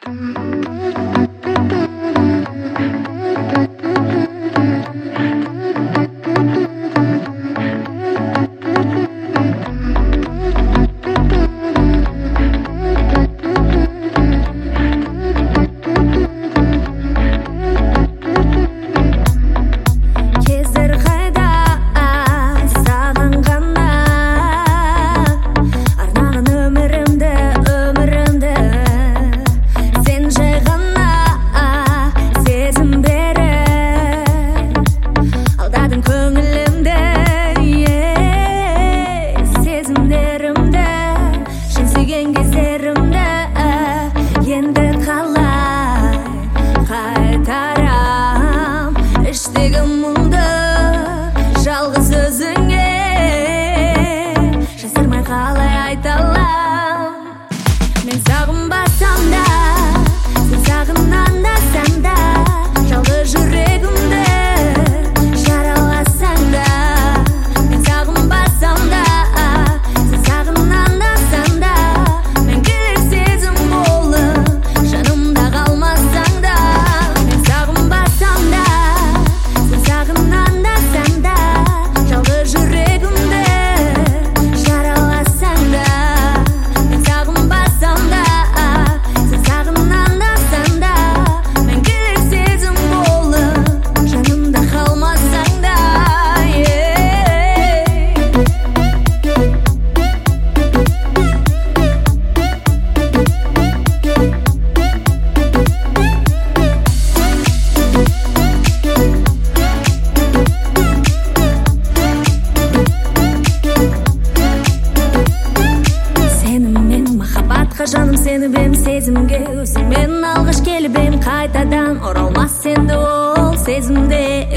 Жаным сені бем сезімге өзіңмен алғаш келіп ем қайтадан оралмас енді ол сезімде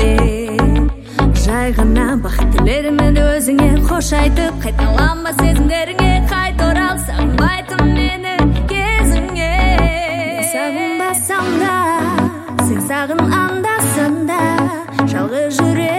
жай ғана бақыт тілерімді өзіңе қош айтып қайталанба сезімдеріңе қайта орал сағынбайтын мені кезіңе сағынбасам да сен сағын анда-санда жалғыз жүре